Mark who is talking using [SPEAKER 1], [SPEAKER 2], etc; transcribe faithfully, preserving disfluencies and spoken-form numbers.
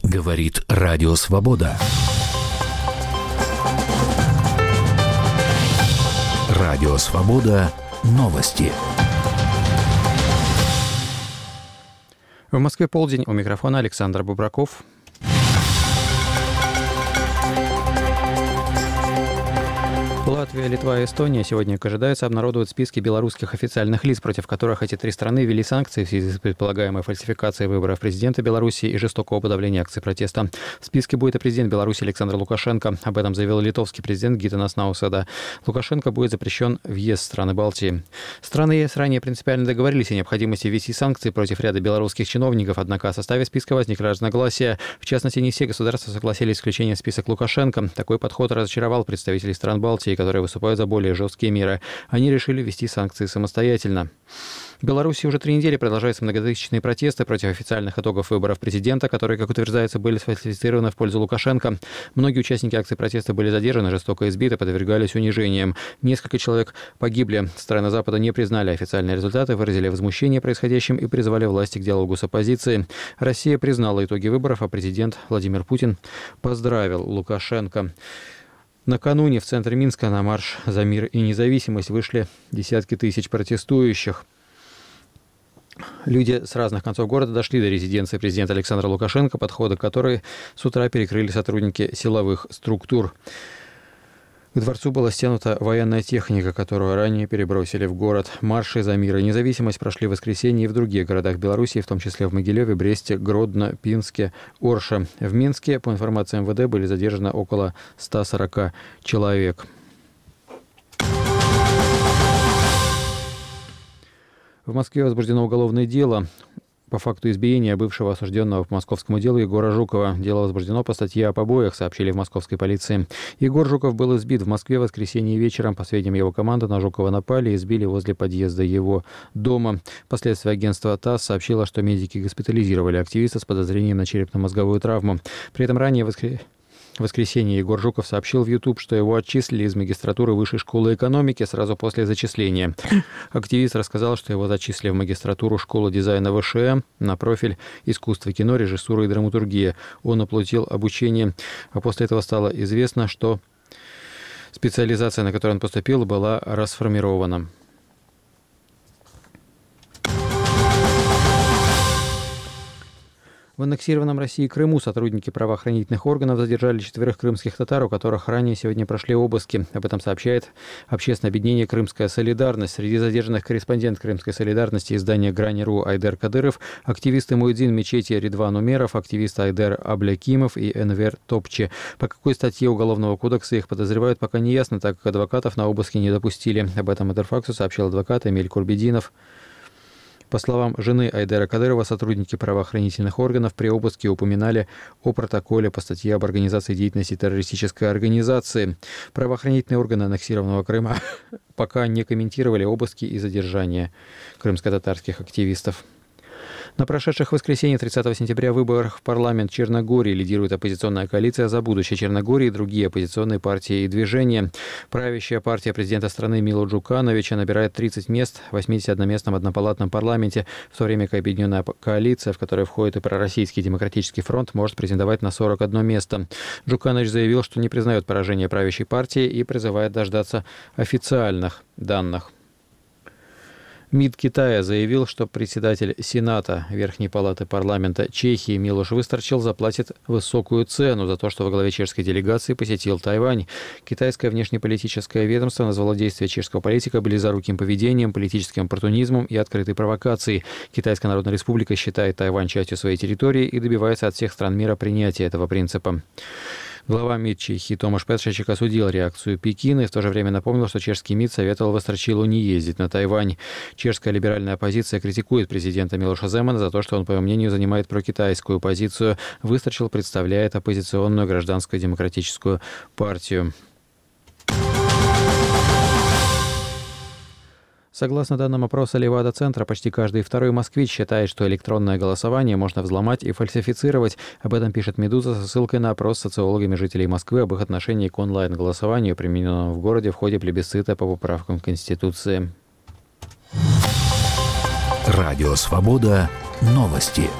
[SPEAKER 1] Говорит Радио Свобода. Радио Свобода. Новости.
[SPEAKER 2] В Москве полдень. У микрофона Александр Бубраков. Латвия, Литва и Эстония сегодня, как ожидается, обнародуют списки белорусских официальных лиц, против которых эти три страны ввели санкции в связи с предполагаемой фальсификацией выборов президента Беларуси и жестокого подавления акций протеста. В списке будет и президент Беларуси Александр Лукашенко. Об этом заявил литовский президент Гитанас Науседа. Лукашенко будет запрещен въезд в страны Балтии. Страны ЕС ранее принципиально договорились о необходимости ввести санкции против ряда белорусских чиновников, однако о составе списка возникли разногласия. В частности, не все государства согласились с включением в список Лукашенко. Такой подход разочаровал представителей стран Балтии, которые выступают за более жесткие меры. Они решили ввести санкции самостоятельно. В Беларуси уже три недели продолжаются многотысячные протесты против официальных итогов выборов президента, которые, как утверждается, были сфальсифицированы в пользу Лукашенко. Многие участники акций протеста были задержаны, жестоко избиты, подвергались унижениям. Несколько человек погибли. Страны Запада не признали официальные результаты, выразили возмущение происходящим и призвали власти к диалогу с оппозицией. Россия признала итоги выборов, а президент Владимир Путин поздравил Лукашенко. Накануне в центре Минска на марш за мир и независимость вышли десятки тысяч протестующих. Люди с разных концов города дошли до резиденции президента Александра Лукашенко, подходы к которой с утра перекрыли сотрудники силовых структур. К дворцу была стянута военная техника, которую ранее перебросили в город. Марши за мир и независимость прошли в воскресенье и в других городах Беларуси, в том числе в Могилеве, Бресте, Гродно, Пинске, Орше. В Минске, по информации эм вэ дэ, были задержаны около ста сорока человек. В Москве возбуждено уголовное дело по факту избиения бывшего осужденного по московскому делу Егора Жукова. Дело возбуждено по статье о побоях, сообщили в московской полиции. Егор Жуков был избит в Москве в воскресенье вечером. По сведениям его команды, на Жукова напали и избили возле подъезда его дома. Впоследствии агентство ТАСС сообщило, что медики госпитализировали активиста с подозрением на черепно-мозговую травму. При этом ранее воскресенье В воскресенье Егор Жуков сообщил в YouTube, что его отчислили из магистратуры Высшей школы экономики сразу после зачисления. Активист рассказал, что его зачислили в магистратуру школы дизайна вэ ша эм на профиль искусство кино, режиссура и драматургия. Он оплатил обучение, а после этого стало известно, что специализация, на которую он поступил, была расформирована. В аннексированном Россией Крыму сотрудники правоохранительных органов задержали четверых крымских татар, у которых ранее сегодня прошли обыски. Об этом сообщает общественное объединение «Крымская солидарность». Среди задержанных корреспондент «Крымской солидарности» издания «Грани.ру» Айдер Кадыров, активисты Муэдзин мечети Ридван Умеров, активист Айдер Аблякимов и Энвер Топчи. По какой статье Уголовного кодекса их подозревают, пока не ясно, так как адвокатов на обыски не допустили. Об этом Интерфаксу сообщил адвокат Эмиль Курбединов. По словам жены Айдера Кадырова, сотрудники правоохранительных органов при обыске упоминали о протоколе по статье об организации деятельности террористической организации. Правоохранительные органы аннексированного Крыма пока не комментировали обыски и задержания крымско-татарских активистов. На прошедших в воскресенье тридцатого сентября выборах в парламент Черногории лидирует оппозиционная коалиция «За будущее Черногории» и другие оппозиционные партии и движения. Правящая партия президента страны Мило Джукановича набирает тридцать мест в восьмидесятиодноместном однопалатном парламенте, в то время как объединенная коалиция, в которой входит и пророссийский демократический фронт, может претендовать на сорок одно место. Джуканович заявил, что не признает поражение правящей партии и призывает дождаться официальных данных. МИД Китая заявил, что председатель Сената Верхней палаты парламента Чехии Милош Выстрчил заплатит высокую цену за то, что во главе чешской делегации посетил Тайвань. Китайское внешнеполитическое ведомство назвало действия чешского политика близоруким поведением, политическим оппортунизмом и открытой провокацией. Китайская Народная Республика считает Тайвань частью своей территории и добивается от всех стран мира принятия этого принципа. Глава МИД Чехии Томаш Петричек осудил реакцию Пекина и в то же время напомнил, что чешский МИД советовал Выстрчилу не ездить на Тайвань. Чешская либеральная оппозиция критикует президента Милоша Земана за то, что он, по его мнению, занимает прокитайскую позицию. Выстрчил представляет оппозиционную гражданскую демократическую партию. Согласно данным опроса Левада-центра, почти каждый второй москвич считает, что электронное голосование можно взломать и фальсифицировать. Об этом пишет «Медуза» со ссылкой на опрос с социологами жителей Москвы об их отношении к онлайн-голосованию, примененному в городе в ходе плебисцита по поправкам Конституции.
[SPEAKER 1] Радио «Свобода». Новости.